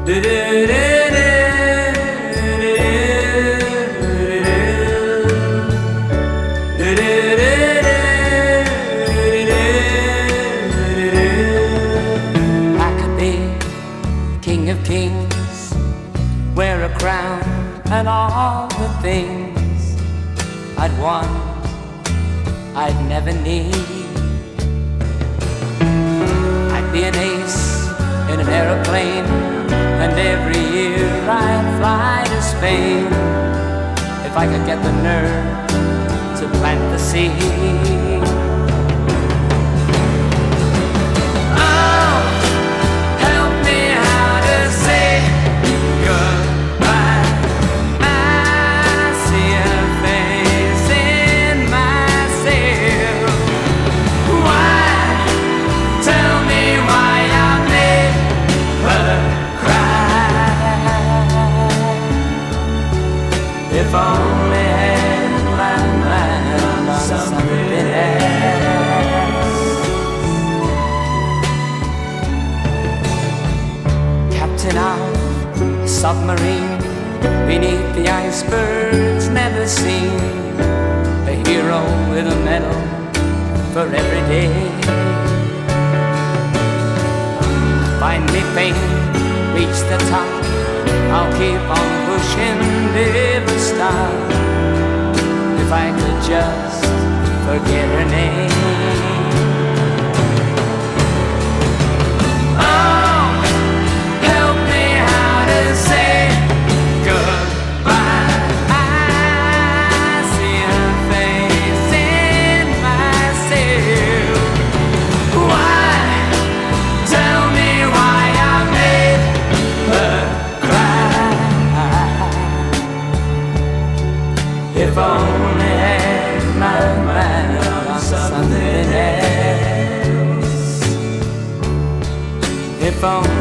I could be king of kings, wear a crown and all the things I'd want, I'd never need. I'd be an ace in an aeroplane, and every year I'd fly to Spain if I could get the nerve to plant the seed. Oh, help me how to say goodbye. I see her face in myself. Why? Tell me why I made her cry. If only had my mind on something else. Captain of a submarine beneath the icebergs, never seen. A hero with a medal for every day. Find me fame, reach the top, I'll keep on pushing, never stop. If I could just forget her name. Oh, help me how to say goodbye. I see her face in myself. Why? Tell me why I made her cry. If only had my mind on something else. If only